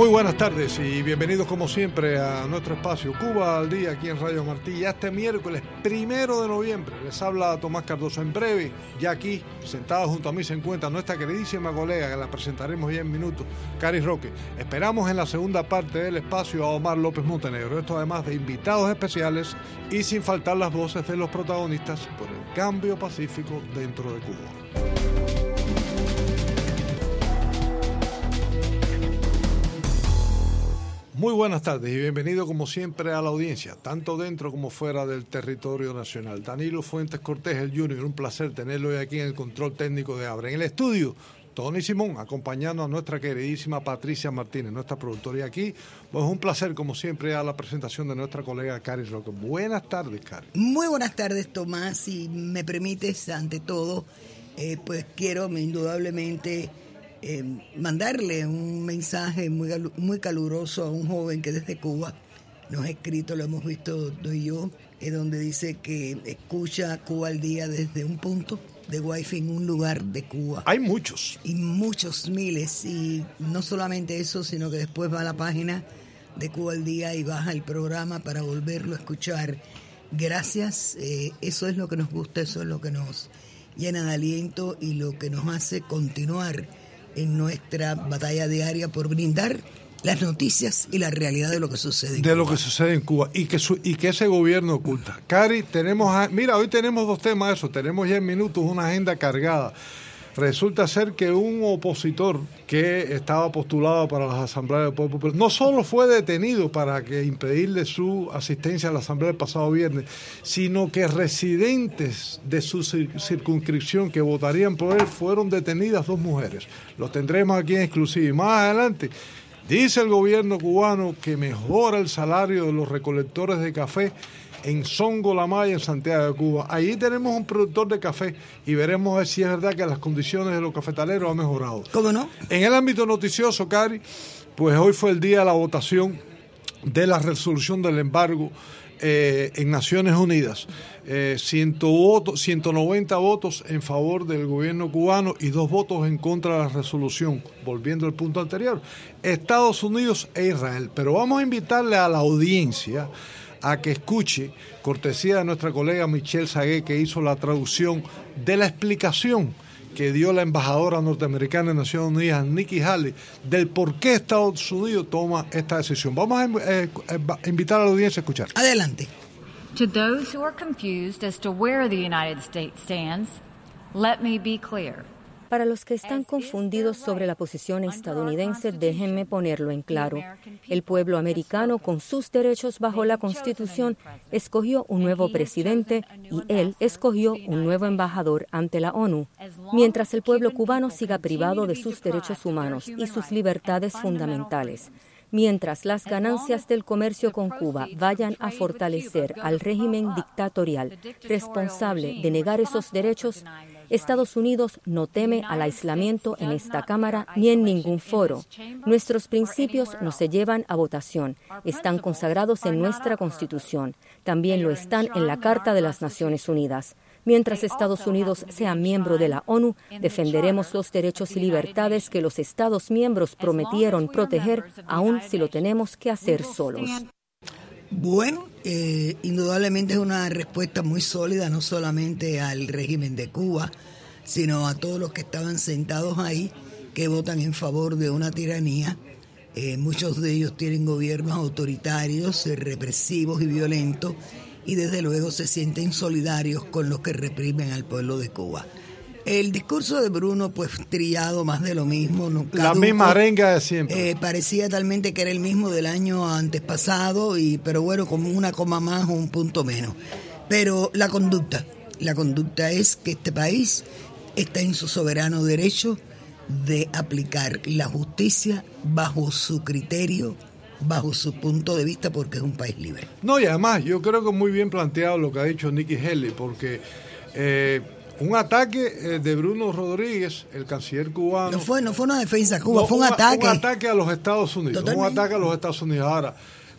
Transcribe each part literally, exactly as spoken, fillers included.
Muy buenas tardes y bienvenidos como siempre a nuestro espacio Cuba al Día aquí en Radio Martí. Ya este miércoles primero de noviembre les habla Tomás Cardoso. En breve, ya aquí, sentado junto a mí se encuentra nuestra queridísima colega, que la presentaremos ya en minutos, Cari Roque. Esperamos en la segunda parte del espacio a Omar López Montenegro. Esto además de invitados especiales y sin faltar las voces de los protagonistas por el cambio pacífico dentro de Cuba. Muy buenas tardes y bienvenido como siempre a la audiencia, tanto dentro como fuera del territorio nacional. Danilo Fuentes Cortés, el Junior, un placer tenerlo hoy aquí en el control técnico de Abra. En el estudio, Tony Simón, acompañando a nuestra queridísima Patricia Martínez, nuestra productora. Y aquí, pues un placer como siempre a la presentación de nuestra colega Cari Roque. Buenas tardes, Cari. Muy buenas tardes, Tomás. Si me permites, ante todo, eh, pues quiero indudablemente... Eh, mandarle un mensaje muy, muy caluroso a un joven que desde Cuba nos ha escrito, lo hemos visto tú y yo, eh, donde dice que escucha Cuba al Día desde un punto de wifi en un lugar de Cuba. Hay muchos. Y muchos, miles. Y no solamente eso, sino que después va a la página de Cuba al Día y baja el programa para volverlo a escuchar. Gracias, eh, eso es lo que nos gusta, eso es lo que nos llena de aliento y lo que nos hace continuar en nuestra batalla diaria por brindar las noticias y la realidad de lo que sucede en de Cuba. lo que sucede en Cuba y que su, y que ese gobierno oculta. Cari, tenemos a, mira, hoy tenemos dos temas de eso, tenemos ya en minutos una agenda cargada. Resulta ser que un opositor que estaba postulado para las asambleas del pueblo popular no solo fue detenido para que impedirle su asistencia a la asamblea el pasado viernes, sino que residentes de su circunscripción que votarían por él fueron detenidas dos mujeres. Los tendremos aquí en exclusiva. Y más adelante dice el gobierno cubano que mejora el salario de los recolectores de café en Songo La Maya, en Santiago de Cuba. Allí tenemos un productor de café y veremos a ver si es verdad que las condiciones de los cafetaleros han mejorado. ¿Cómo no? En el ámbito noticioso, Cari, pues hoy fue el día de la votación de la resolución del embargo eh, en Naciones Unidas. Eh, ciento noventa votos en favor del gobierno cubano y dos votos en contra de la resolución, volviendo al punto anterior, Estados Unidos e Israel. Pero vamos a invitarle a la audiencia a que escuche, cortesía de nuestra colega Michelle Sagué, que hizo la traducción de la explicación que dio la embajadora norteamericana en Naciones Unidas, Nikki Haley, del por qué Estados Unidos toma esta decisión. Vamos a eh, invitar a la audiencia a escuchar. Adelante. To those who are confused as to where the United States stands, let me be clear. Para los que están confundidos sobre la posición estadounidense, déjenme ponerlo en claro. El pueblo americano, con sus derechos bajo la Constitución, escogió un nuevo presidente y él escogió un nuevo embajador ante la ONU. Mientras el pueblo cubano siga privado de sus derechos humanos y sus libertades fundamentales, mientras las ganancias del comercio con Cuba vayan a fortalecer al régimen dictatorial responsable de negar esos derechos, Estados Unidos no teme al aislamiento en esta Cámara ni en ningún foro. Nuestros principios no se llevan a votación, están consagrados en nuestra Constitución, también lo están en la Carta de las Naciones Unidas. Mientras Estados Unidos sea miembro de la ONU, defenderemos los derechos y libertades que los Estados miembros prometieron proteger, aun si lo tenemos que hacer solos. Bueno, eh, indudablemente es una respuesta muy sólida, no solamente al régimen de Cuba, sino a todos los que estaban sentados ahí, que votan en favor de una tiranía. Eh, muchos de ellos tienen gobiernos autoritarios, eh, represivos y violentos, y desde luego se sienten solidarios con los que reprimen al pueblo de Cuba. El discurso de Bruno, pues trillado, más de lo mismo. No, caduco, la misma arenga de siempre. Eh, parecía talmente que era el mismo del año antes pasado, y, pero bueno, como una coma más o un punto menos. Pero la conducta, la conducta es que este país está en su soberano derecho de aplicar la justicia bajo su criterio, bajo su punto de vista, porque es un país libre. No, y además yo creo que es muy bien planteado lo que ha dicho Nikki Haley, porque eh, un ataque de Bruno Rodríguez, el canciller cubano... No fue, no fue una defensa de Cuba, no, fue un una, ataque. Un ataque a los Estados Unidos, Totalmente. un ataque a los Estados Unidos. Ahora,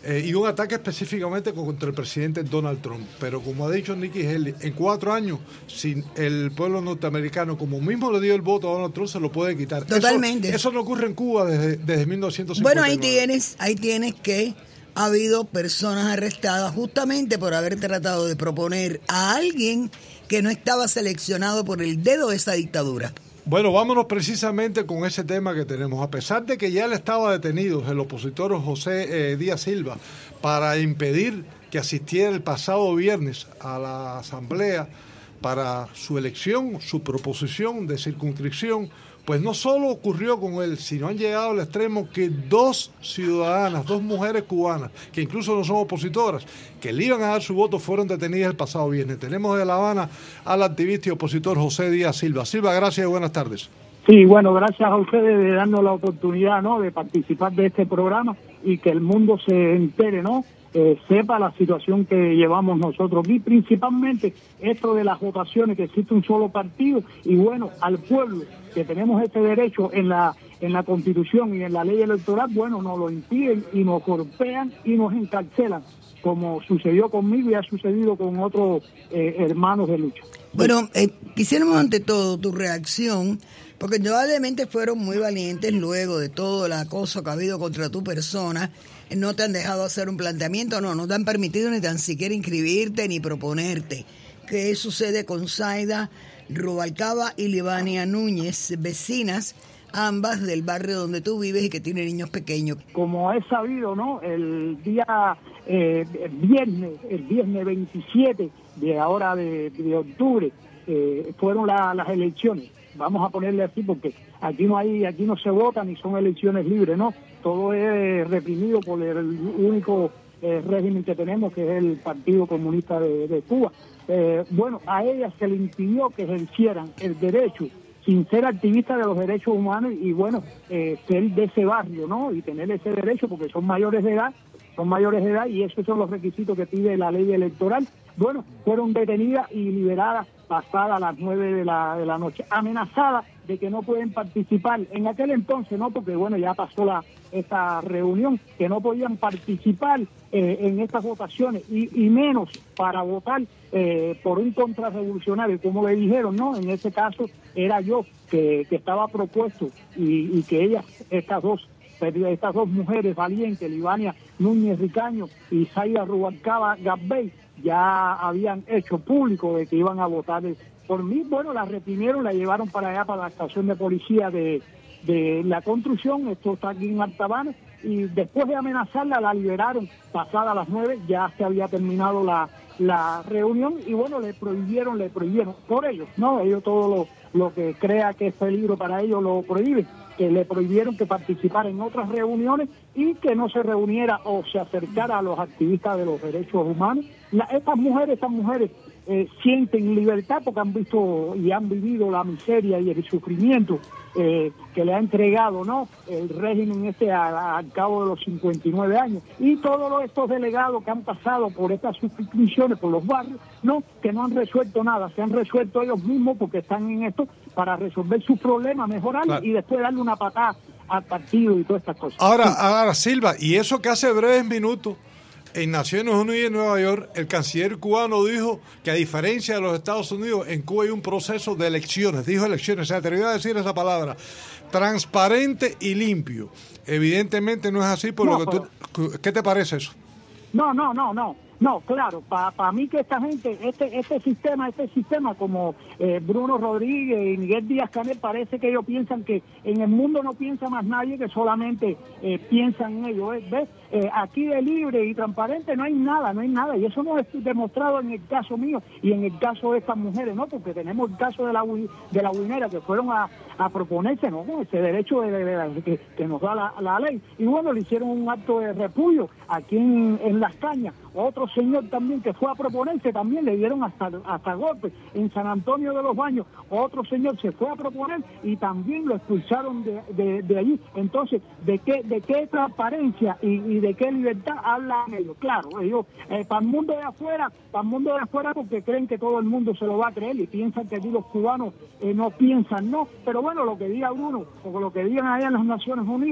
Eh, y un ataque específicamente contra el presidente Donald Trump. Pero como ha dicho Nikki Haley, en cuatro años, sin el pueblo norteamericano, como mismo le dio el voto a Donald Trump, se lo puede quitar. Totalmente. Eso, eso no ocurre en Cuba desde, desde mil novecientos cincuenta y nueve. Bueno, ahí tienes, ahí tienes que ha habido personas arrestadas justamente por haber tratado de proponer a alguien que no estaba seleccionado por el dedo de esa dictadura. Bueno, vámonos precisamente con ese tema que tenemos. A pesar de que ya él estaba detenido, el opositor José eh, Díaz Silva, para impedir que asistiera el pasado viernes a la asamblea para su elección, su proposición de circunscripción, pues no solo ocurrió con él, sino han llegado al extremo que dos ciudadanas, dos mujeres cubanas, que incluso no son opositoras, que le iban a dar su voto, fueron detenidas el pasado viernes. Tenemos de La Habana al activista y opositor José Díaz Silva. Silva, gracias y buenas tardes. Sí, bueno, gracias a ustedes de darnos la oportunidad, ¿no?, de participar de este programa y que el mundo se entere, ¿no?, Eh, sepa la situación que llevamos nosotros y principalmente esto de las votaciones, que existe un solo partido, y bueno, al pueblo que tenemos este derecho en la en la Constitución y en la ley electoral, bueno, nos lo impiden y nos golpean y nos encarcelan, como sucedió conmigo y ha sucedido con otros eh, hermanos de lucha. Bueno, eh, quisiéramos ante todo tu reacción, porque indudablemente fueron muy valientes luego de todo el acoso que ha habido contra tu persona. No te han dejado hacer un planteamiento, no, no te han permitido ni tan siquiera inscribirte ni proponerte. ¿Qué sucede con Zaida Rubalcaba y Libania Núñez, vecinas, ambas del barrio donde tú vives y que tienen niños pequeños? Como es sabido, ¿no?, el día eh, viernes, el viernes veintisiete de ahora de, de octubre, eh, fueron la, las elecciones. Vamos a ponerle así porque aquí no hay, aquí no se vota ni son elecciones libres, ¿no? Todo es reprimido por el único eh, régimen que tenemos, que es el Partido Comunista de, de Cuba. Eh, bueno, a ellas se le impidió que ejercieran el derecho, sin ser activistas de los derechos humanos y bueno, eh, ser de ese barrio, ¿no?, y tener ese derecho porque son mayores de edad, son mayores de edad y esos son los requisitos que pide la ley electoral. Bueno, fueron detenidas y liberadas pasadas las nueve de la, de la noche, amenazadas de que no pueden participar en aquel entonces, no, porque bueno, ya pasó la esta reunión, que no podían participar eh, en estas votaciones y, y menos para votar eh, por un contrarrevolucionario, como le dijeron, no, en ese caso era yo que, que estaba propuesto y, y que ellas, estas dos estas dos mujeres valientes, Libania Núñez Ricaño y Zaida Rubalcaba Gabbay, ya habían hecho público de que iban a votar por mí. Bueno, la reprimieron, la llevaron para allá, para la estación de policía de, de la Construcción, esto está aquí en Alta Habana, y después de amenazarla la liberaron pasadas las nueve, ya se había terminado la, la reunión y bueno, le prohibieron, le prohibieron, por ellos, ¿no? Ellos todo lo, lo que crea que es peligro para ellos lo prohíben, que le prohibieron que participara en otras reuniones y que no se reuniera o se acercara a los activistas de los derechos humanos. La, estas mujeres, estas mujeres eh, sienten libertad porque han visto y han vivido la miseria y el sufrimiento eh, que le ha entregado, ¿no?, el régimen este al cabo de los cincuenta y nueve años. Y todos estos delegados que han pasado por estas suscripciones, por los barrios, no, que no han resuelto nada, se han resuelto ellos mismos porque están en esto para resolver sus problemas, mejorarlos, claro, y después darle una patada al partido y todas estas cosas. Ahora, ahora Silva, y eso que hace breves minutos en Naciones Unidas en Nueva York, el canciller cubano dijo que a diferencia de los Estados Unidos, en Cuba hay un proceso de elecciones, dijo elecciones, se atrevió a decir esa palabra, transparente y limpio. Evidentemente no es así, por no, lo que tú, ¿qué te parece eso? No, no, no, no. No, claro, para pa mí que esta gente, este este sistema, este sistema como eh, Bruno Rodríguez y Miguel Díaz-Canel, parece que ellos piensan que en el mundo no piensa más nadie, que solamente eh, piensan en ellos. ¿Ves? Eh, aquí de libre y transparente no hay nada, no hay nada. Y eso no es demostrado en el caso mío y en el caso de estas mujeres, ¿no? Porque tenemos el caso de la de la Guinera, que fueron a, a proponerse, ¿no?, con ese derecho de, de, de, de, que, que nos da la, la ley. Y bueno, le hicieron un acto de repudio aquí en, en Las Cañas. Otro señor también que fue a proponerse, también le dieron hasta, hasta golpes. En San Antonio de los Baños, otro señor se fue a proponer y también lo expulsaron de, de, de allí. Entonces, ¿de qué de qué transparencia y, y de qué libertad hablan ellos? Claro, ellos, eh, para el mundo de afuera, para el mundo de afuera porque creen que todo el mundo se lo va a creer y piensan que aquí los cubanos eh, no piensan, no. Pero bueno, lo que diga Bruno, o lo que digan allá en las Naciones Unidas,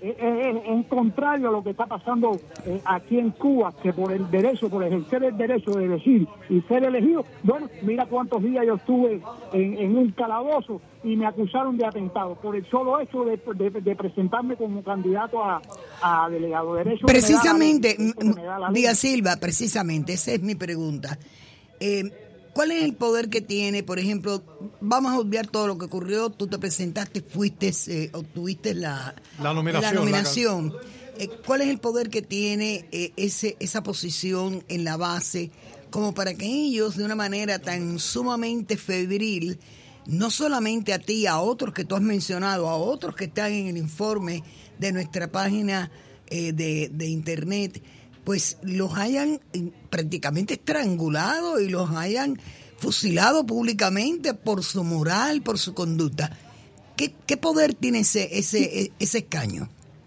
es, es, es contrario a lo que está pasando eh, aquí en Cuba, que por el derecho, por ejercer el derecho de elegir y ser elegido, bueno, mira cuántos días yo estuve en, en un calabozo y me acusaron de atentado por el solo hecho de, de, de presentarme como candidato a, a delegado de derecho. Precisamente, Díaz Silva, precisamente, esa es mi pregunta. Eh, ¿Cuál es el poder que tiene, por ejemplo, vamos a obviar todo lo que ocurrió, tú te presentaste, fuiste, eh, obtuviste la, la nominación? La nominación. La... Eh, ¿Cuál es el poder que tiene eh, ese esa posición en la base como para que ellos, de una manera tan sumamente febril, no solamente a ti, a otros que tú has mencionado, a otros que están en el informe de nuestra página eh, de, de internet, pues los hayan prácticamente estrangulado y los hayan fusilado públicamente por su moral, por su conducta? ¿Qué, qué poder tiene ese, ese, ese escaño?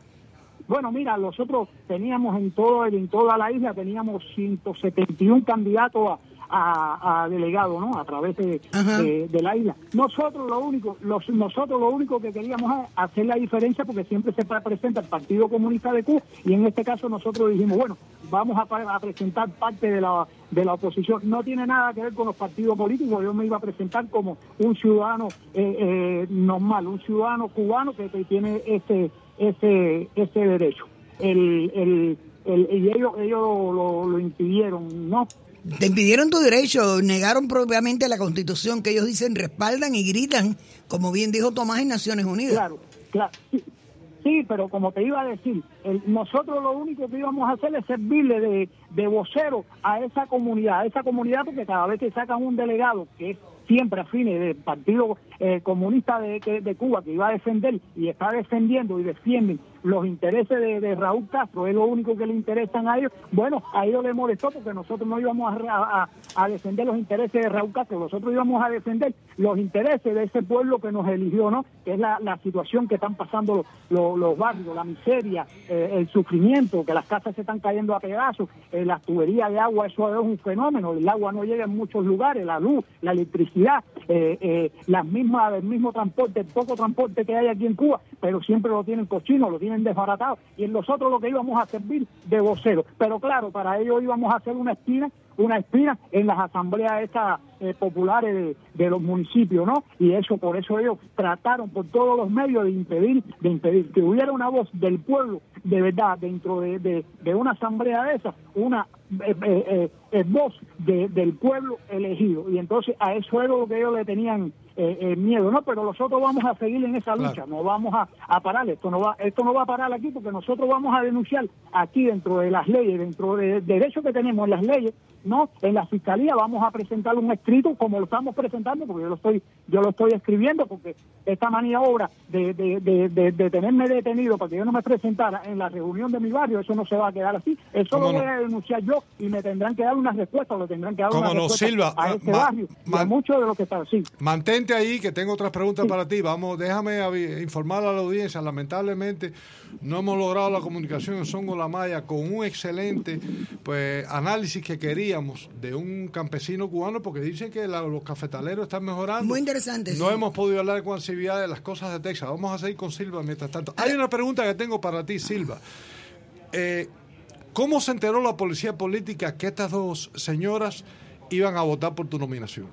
Bueno, mira, nosotros teníamos en todo en toda la isla, teníamos ciento setenta y uno candidatos a A, a delegado, ¿no? A través de, de, de la isla. Nosotros lo único, los, nosotros lo único que queríamos es hacer la diferencia, porque siempre se presenta el Partido Comunista de Cuba, y en este caso nosotros dijimos, bueno, vamos a, a presentar parte de la de la oposición. No tiene nada que ver con los partidos políticos. Yo me iba a presentar como un ciudadano eh, eh, normal, un ciudadano cubano que, que tiene ese ese ese derecho. El el, el y ellos ellos lo, lo impidieron, ¿no? Te impidieron tu derecho, negaron propiamente la Constitución que ellos dicen respaldan y gritan, como bien dijo Tomás en Naciones Unidas. Claro, claro. Sí, sí, pero como te iba a decir, el, nosotros lo único que íbamos a hacer es servirle de, de vocero a esa comunidad, a esa comunidad, porque cada vez que sacan un delegado que es siempre afines del Partido eh, Comunista de, de, de Cuba, que iba a defender y está defendiendo y defienden los intereses de, de Raúl Castro, es lo único que le interesan a ellos. Bueno, a ellos les molestó porque nosotros no íbamos a, a, a defender los intereses de Raúl Castro, nosotros íbamos a defender los intereses de ese pueblo que nos eligió, ¿no? Que es la, la situación que están pasando los, los, los barrios, la miseria, eh, el sufrimiento, que las casas se están cayendo a pedazos, eh, las tuberías de agua, eso es un fenómeno, el agua no llega en muchos lugares, la luz, la electricidad, eh, eh, las mismas, el mismo transporte, el poco transporte que hay aquí en Cuba, pero siempre lo tienen cochino, lo tienen desbaratado, y en nosotros lo que íbamos a servir de vocero. Pero claro, para ello íbamos a hacer una espina, una espina en las asambleas estas eh, populares de, de los municipios, ¿no? Y eso, por eso ellos trataron por todos los medios de impedir, de impedir que hubiera una voz del pueblo de verdad dentro de, de, de una asamblea de esas, una eh, eh, eh, voz de, del pueblo elegido. Y entonces a eso era lo que ellos le tenían Eh, eh, miedo, ¿no? Pero nosotros vamos a seguir en esa lucha, claro. No vamos a, a parar, esto no va esto no va a parar aquí, porque nosotros vamos a denunciar aquí dentro de las leyes, dentro del derecho que tenemos en las leyes, ¿no? En la fiscalía vamos a presentar un escrito como lo estamos presentando, porque yo lo estoy yo lo estoy escribiendo, porque esta maniobra de, de, de, de, de tenerme detenido para que yo no me presentara en la reunión de mi barrio, eso no se va a quedar así, eso lo no? voy a denunciar yo y me tendrán que dar una respuesta, lo tendrán que dar una no, respuesta Silva, a este ma, barrio ma, y a muchos de los que están así. Mantente ahí, que tengo otras preguntas sí. para ti. Vamos, déjame informar a la audiencia. Lamentablemente no hemos logrado la comunicación en Songo La Maya con un excelente pues análisis que queríamos de un campesino cubano, porque dicen que la, los cafetaleros están mejorando. Muy interesante. No sí. hemos podido hablar con Silvia de las cosas de Texas. Vamos a seguir con Silva mientras tanto. Hay una pregunta que tengo para ti, Silva. Eh, ¿Cómo se enteró la policía política que estas dos señoras iban a votar por tu nominación?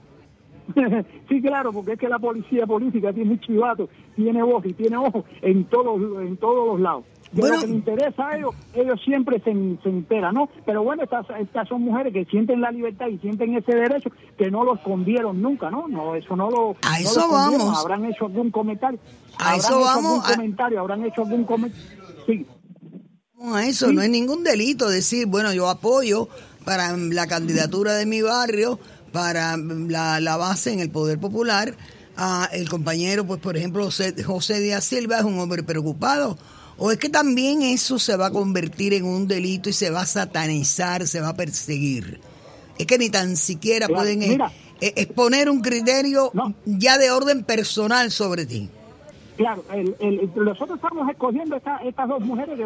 Sí, claro, porque es que la policía política tiene chivato, tiene voz y tiene ojo en todos en todos los lados. De bueno, lo que les interesa a ellos, ellos siempre se, se enteran, ¿no? Pero bueno, estas, estas son mujeres que sienten la libertad y sienten ese derecho, que no lo escondieron nunca, ¿no? No, eso no lo. A no eso lo vamos. Habrán hecho algún comentario. A eso hecho vamos. Algún a... comentario, habrán hecho algún comentario. Sí. A eso sí. No es ningún delito decir, bueno, yo apoyo para la candidatura de mi barrio, para la, la base en el Poder Popular. Ah, el compañero, pues por ejemplo, José, José Díaz Silva es un hombre preocupado. ¿O es que también eso se va a convertir en un delito y se va a satanizar, se va a perseguir? Es que ni tan siquiera claro, pueden mira, eh, exponer un criterio no. ya de orden personal sobre ti. Claro, el, el, nosotros estamos escogiendo esta, estas dos mujeres que, bueno,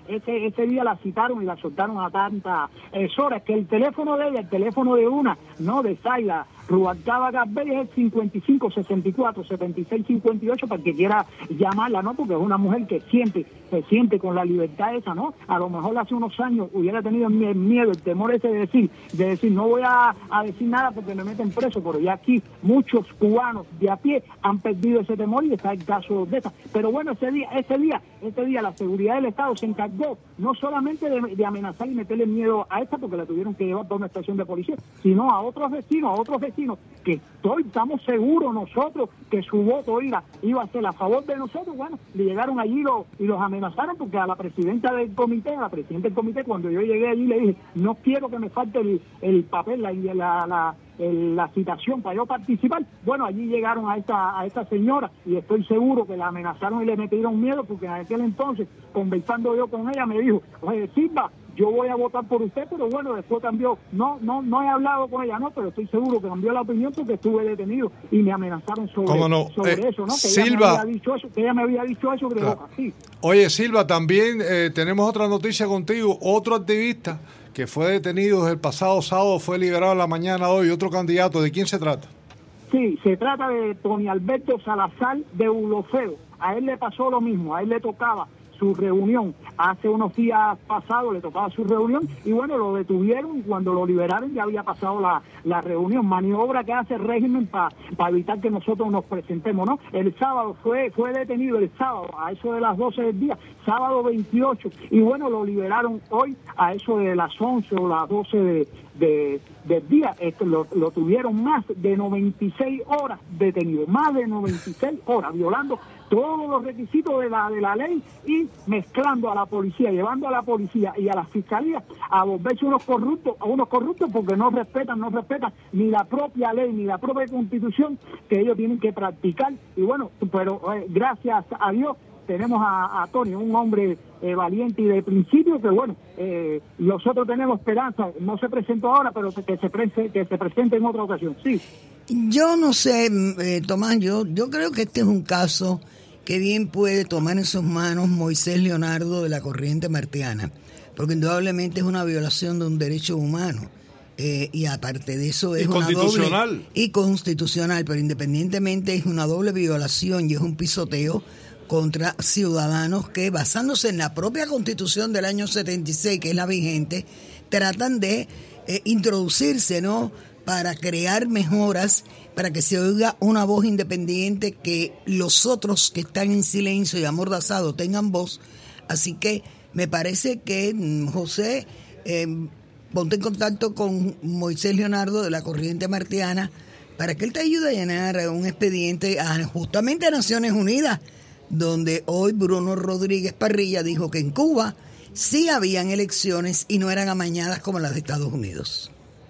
ese ese día la citaron y la soltaron a tantas eh, horas, que el teléfono de ella, el teléfono de una, no, de Zayda Rubalcaba Garbey, es el cincuenta y cinco sesenta y cuatro setenta y seis cincuenta y ocho, para que quiera llamarla, ¿no? Porque es una mujer que siente, se siente con la libertad esa, ¿no? A lo mejor hace unos años hubiera tenido el miedo, el temor ese de decir, de decir, no voy a, a decir nada porque me meten preso, pero ya aquí muchos cubanos de a pie han perdido ese temor y está el caso de esa. Pero bueno, ese día, ese día, ese día la seguridad del Estado se encargó no solamente de, de amenazar y meterle miedo a esta, porque la tuvieron que llevar por una estación de policía, sino a otros vecinos, a otros vecinos que estoy, estamos seguros nosotros que su voto iba, iba a ser a favor de nosotros. Bueno, le llegaron allí lo, y los amenazaron, porque a la presidenta del comité, a la presidenta del comité, cuando yo llegué allí le dije, no quiero que me falte el, el papel, la, la, la, el, la citación para yo participar. Bueno, allí llegaron a esta, a esta señora y estoy seguro que la amenazaron y le metieron miedo, porque en aquel entonces, conversando yo con ella, me dijo, oye, Silva, yo voy a votar por usted, pero bueno, después cambió. No, no, no he hablado con ella, no, pero estoy seguro que cambió la opinión porque estuve detenido y me amenazaron sobre, no? sobre eh, eso, ¿no? Que Silva, ella me había dicho eso, que ella me había dicho eso, creo claro. así. Oye, Silva, también eh, tenemos otra noticia contigo. Otro activista que fue detenido desde el pasado sábado fue liberado en la mañana de hoy. Otro candidato, ¿de quién se trata? Sí, se trata de Tony Alberto Salazar de Ulofeo. A él le pasó lo mismo, a él le tocaba su reunión. Hace unos días pasados le tocaba su reunión y bueno, lo detuvieron y cuando lo liberaron ya había pasado la, la reunión. Maniobra que hace el régimen para pa evitar que nosotros nos presentemos, ¿no? El sábado fue fue detenido, el sábado, a eso de las doce del día, sábado veintiocho, y bueno, lo liberaron hoy a eso de las once o las doce de, de, del día. Esto, lo, lo tuvieron más de noventa y seis horas detenido, más de noventa y seis horas, violando todos los requisitos de la de la ley y mezclando a la policía, llevando a la policía y a la fiscalía a volverse unos corruptos, a unos corruptos porque no respetan, no respetan ni la propia ley, ni la propia constitución que ellos tienen que practicar. Y bueno, pero eh, gracias a Dios tenemos a, a Tony, un hombre eh, valiente y de principio, que bueno, eh, nosotros tenemos esperanza. No se presentó ahora, pero que se, prese, que se presente en otra ocasión. Sí. Yo no sé, eh, Tomás, yo, yo creo que este es un caso que bien puede tomar en sus manos Moisés Leonardo de la Corriente Martiana, porque indudablemente es una violación de un derecho humano. Eh, y aparte de eso es y una constitucional. doble y constitucional, pero independientemente es una doble violación y es un pisoteo contra ciudadanos que, basándose en la propia Constitución del año setenta y seis, que es la vigente, tratan de eh, introducirse, ¿no?, para crear mejoras, para que se oiga una voz independiente, que los otros que están en silencio y amordazados tengan voz. Así que me parece que, José, eh, ponte en contacto con Moisés Leonardo de la Corriente Martiana para que él te ayude a llenar un expediente a, justamente a Naciones Unidas, donde hoy Bruno Rodríguez Parrilla dijo que en Cuba sí habían elecciones y no eran amañadas como las de Estados Unidos.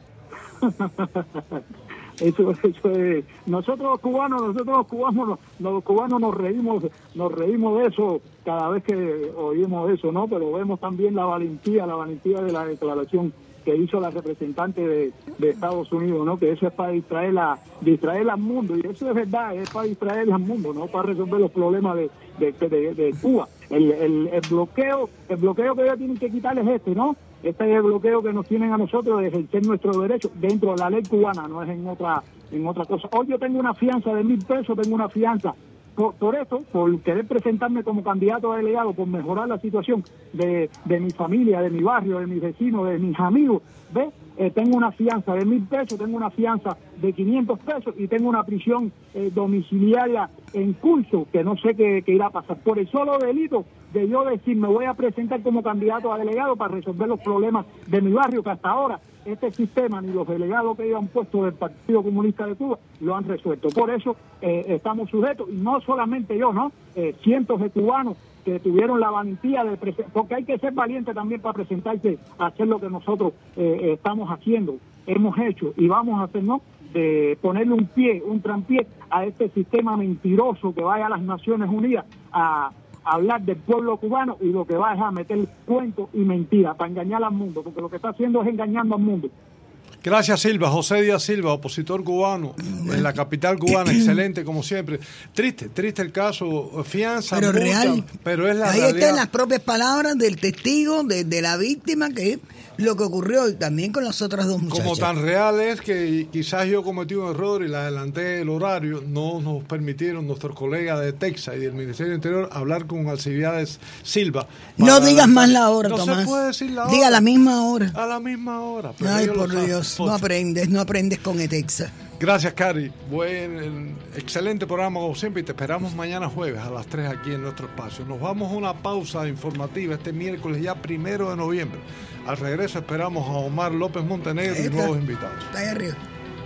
Eso, eso es, nosotros los cubanos, nosotros los cubanos, los, los cubanos nos reímos, nos reímos de eso cada vez que oímos eso, ¿no? Pero vemos también la valentía, la valentía de la declaración que hizo la representante de, de Estados Unidos, ¿no? Que eso es para distraer, la, distraer al mundo, y eso es verdad, es para distraer al mundo, no para resolver los problemas de, de, de, de Cuba. El, el, el bloqueo, el bloqueo que ellos tienen que quitar es este, ¿no? Este es el bloqueo que nos tienen a nosotros de ejercer nuestros derechos dentro de la ley cubana, no es en otra en otra cosa. Hoy yo tengo una fianza de mil pesos, tengo una fianza por, por eso, por querer presentarme como candidato a delegado, por mejorar la situación de, de mi familia, de mi barrio, de mis vecinos, de mis amigos. ¿Ves? Eh, tengo una fianza de mil pesos, tengo una fianza de quinientos pesos y tengo una prisión eh, domiciliaria en curso, que no sé qué, qué irá a pasar. Por el solo delito de yo decir, me voy a presentar como candidato a delegado para resolver los problemas de mi barrio, que hasta ahora este sistema ni los delegados que ellos han puesto del Partido Comunista de Cuba lo han resuelto. Por eso eh, estamos sujetos, y no solamente yo, ¿no? Eh, cientos de cubanos que tuvieron la valentía de presentar, porque hay que ser valiente también para presentarse a hacer lo que nosotros eh, estamos haciendo, hemos hecho y vamos a hacer, ¿no? De ponerle un pie, un trampié a este sistema mentiroso que vaya a las Naciones Unidas a hablar del pueblo cubano y lo que va es a meter cuentos y mentiras para engañar al mundo, porque lo que está haciendo es engañando al mundo. Gracias, Silva. José Díaz Silva, opositor cubano en la capital cubana, excelente como siempre. Triste, triste el caso, fianza, pero multa, real. Pero es la Ahí realidad. están las propias palabras del testigo, de, de la víctima, que es lo que ocurrió y también con las otras dos muchachas. Como tan real es que quizás yo cometí un error y le adelanté el horario, no nos permitieron nuestros colegas de Texas y del Ministerio del Interior hablar con Alcibiades Silva. No digas más la hora, no Tomás. No se puede decir la hora. Diga la misma hora. A la misma hora. Ay, por Dios, no aprendes, no aprendes con Etexa. Gracias, Cari. Buen, excelente programa como siempre y te esperamos mañana jueves a las tres aquí en nuestro espacio. Nos vamos a una pausa informativa este miércoles ya primero de noviembre. Al regreso esperamos a Omar López Montenegro y nuevos invitados. Está ahí arriba.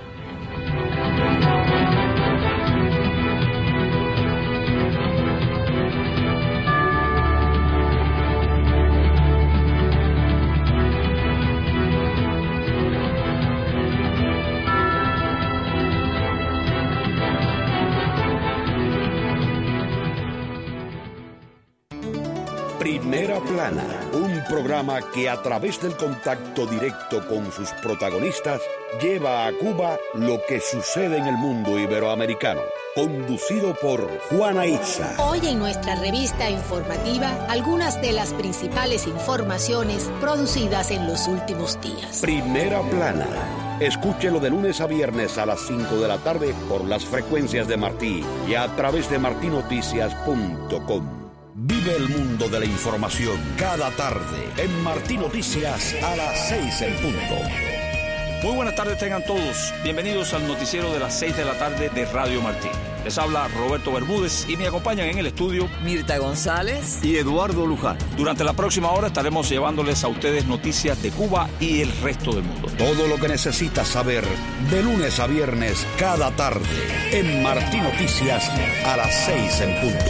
Primera Plana, un programa que a través del contacto directo con sus protagonistas lleva a Cuba lo que sucede en el mundo iberoamericano. Conducido por Juana Itza. Hoy en nuestra revista informativa, algunas de las principales informaciones producidas en los últimos días. Primera Plana. Escúchelo de lunes a viernes a las cinco de la tarde por las frecuencias de Martí y a través de martí noticias punto com. Vive el mundo de la información cada tarde en Martí Noticias a las seis en punto. Muy buenas tardes tengan todos. Bienvenidos al noticiero de las seis de la tarde de Radio Martí. Les habla Roberto Bermúdez y me acompañan en el estudio Mirta González y Eduardo Luján. Durante la próxima hora estaremos llevándoles a ustedes noticias de Cuba y el resto del mundo. Todo lo que necesitas saber de lunes a viernes cada tarde en Martí Noticias a las seis en punto.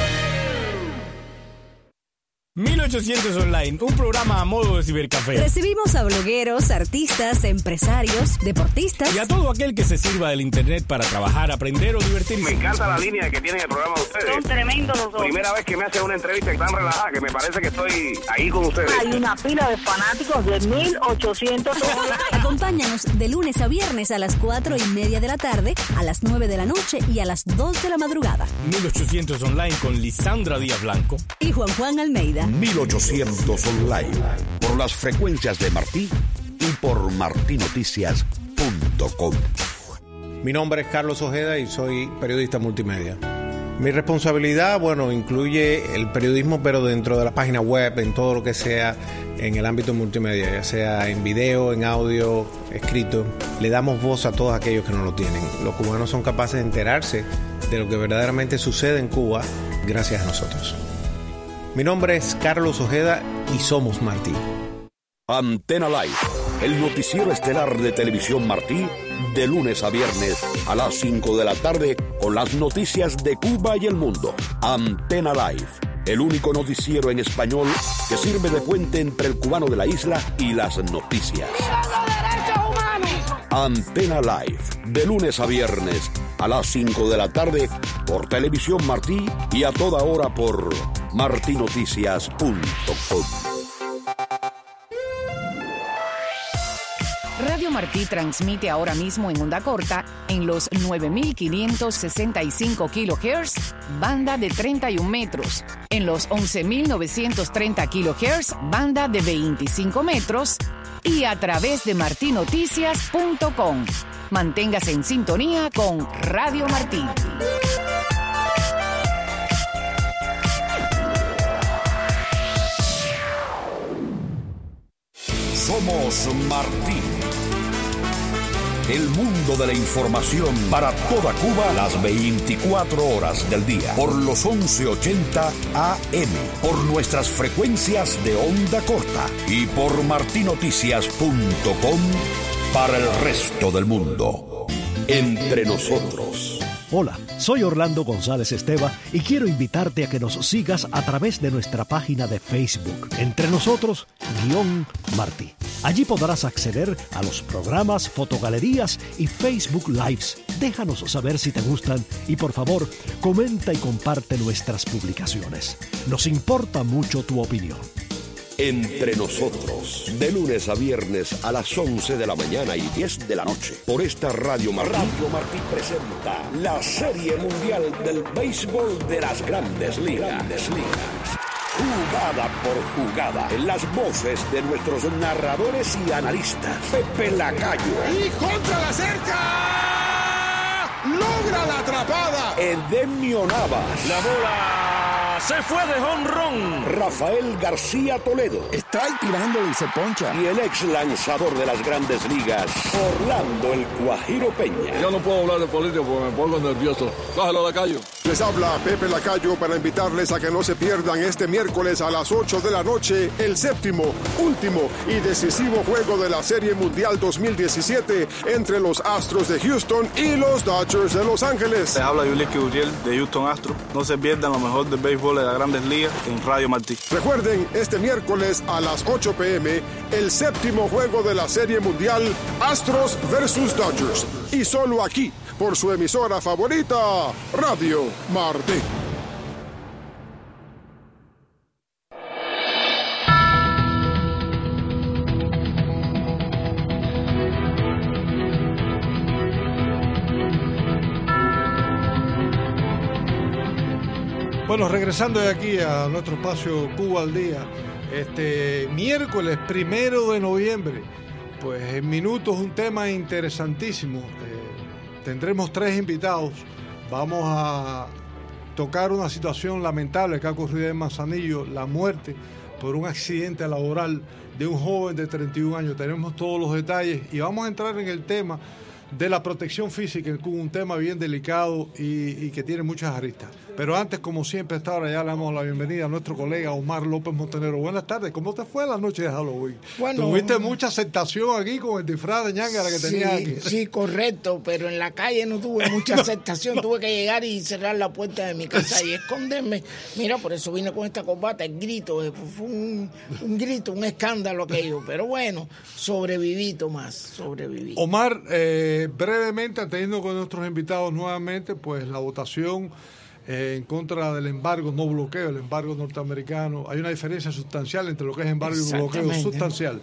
mil ochocientos Online, un programa a modo de cibercafé. Recibimos a blogueros, artistas, empresarios, deportistas y a todo aquel que se sirva del internet para trabajar, aprender o divertirse. Me encanta la línea que tienen el programa de ustedes. Son tremendos los dos. Primera vez que me hacen una entrevista tan relajada que me parece que estoy ahí con ustedes. Hay una pila de fanáticos de mil ochocientos Online. Acompáñanos de lunes a viernes a las cuatro y media de la tarde, a las nueve de la noche y a las dos de la madrugada. mil ochocientos Online con Lisandra Díaz Blanco y Juan Juan Almeida. mil ochocientos Online, por las frecuencias de Martí y por martí noticias punto com. Mi nombre es Carlos Ojeda y soy periodista multimedia. Mi responsabilidad, bueno, incluye el periodismo, pero dentro de la página web, en todo lo que sea en el ámbito multimedia, ya sea en video, en audio, escrito. Le damos voz a todos aquellos que no lo tienen. Los cubanos son capaces de enterarse de lo que verdaderamente sucede en Cuba gracias a nosotros. Mi nombre es Carlos Ojeda y somos Martí. Antena Live, el noticiero estelar de Televisión Martí, de lunes a viernes a las cinco de la tarde con las noticias de Cuba y el mundo. Antena Live, el único noticiero en español que sirve de puente entre el cubano de la isla y las noticias. Antena Live, de lunes a viernes a las cinco de la tarde por Televisión Martí y a toda hora por martí noticias punto com. Radio Martí transmite ahora mismo en onda corta en los nueve mil quinientos sesenta y cinco kilohertz, banda de treinta y un metros, en los once mil novecientos treinta kilohertz, banda de veinticinco metros, y a través de martí noticias punto com. Manténgase en sintonía con Radio Martí. Somos Martí. El mundo de la información para toda Cuba las veinticuatro horas del día. Por los once ochenta A M. Por nuestras frecuencias de onda corta. Y por martí noticias punto com para el resto del mundo. Entre nosotros. Hola, soy Orlando González Esteva y quiero invitarte a que nos sigas a través de nuestra página de Facebook, Entre Nosotros, guión Martí. Allí podrás acceder a los programas, fotogalerías y Facebook Lives. Déjanos saber si te gustan y por favor, comenta y comparte nuestras publicaciones. Nos importa mucho tu opinión. Entre Nosotros, de lunes a viernes a las once de la mañana y diez de la noche. Por esta Radio Martí. Radio Martí presenta la Serie Mundial del Béisbol de las Grandes Ligas. Grandes Ligas. Jugada por jugada, en las voces de nuestros narradores y analistas. Pepe Lacayo. ¡Y contra la cerca! ¡Logra la atrapada! Edemio Navas. La bola se fue de jonrón. Rafael García Toledo. Strike tirándole y se poncha. Y el ex lanzador de las Grandes Ligas, Orlando el Guajiro Peña. Yo no puedo hablar de política porque me pongo nervioso. Cógelo, Lacayo. Les habla Pepe Lacayo para invitarles a que no se pierdan este miércoles a las ocho de la noche el séptimo, último y decisivo juego de la Serie Mundial dos mil diecisiete entre los Astros de Houston y los Dodgers de Los Ángeles. Les habla Yuliski Uriel de Houston Astros. No se pierdan lo mejor del béisbol de las Grandes Ligas en Radio Martí. Recuerden, este miércoles a las ocho p.m. el séptimo juego de la Serie Mundial Astros versus Dodgers. Y solo aquí, por su emisora favorita, Radio Martí. Bueno, regresando de aquí a nuestro espacio Cuba al Día, este miércoles primero de noviembre, pues en minutos un tema interesantísimo. Eh, tendremos tres invitados. Vamos a tocar una situación lamentable que ha ocurrido en Manzanillo, la muerte por un accidente laboral de un joven de treinta y un años. Tenemos todos los detalles y vamos a entrar en el tema de la protección física en Cuba, un tema bien delicado y, y que tiene muchas aristas. Pero antes, como siempre, a esta hora ya le damos la bienvenida a nuestro colega Omar López Montenegro. Buenas tardes, ¿cómo te fue la noche de Halloween? Bueno, tuviste mucha aceptación aquí con el disfraz de ñangara que sí, tenías aquí. Sí, correcto, pero en la calle no tuve mucha aceptación. Tuve que llegar y cerrar la puerta de mi casa y esconderme. Mira, por eso vine con esta corbata, el grito, fue un, un grito, un escándalo aquello. Pero bueno, sobreviví, Tomás, sobreviví. Omar, eh, brevemente, atendiendo con nuestros invitados nuevamente, pues la votación Eh, en contra del embargo, no bloqueo, el embargo norteamericano. Hay una diferencia sustancial entre lo que es embargo y bloqueo, sustancial.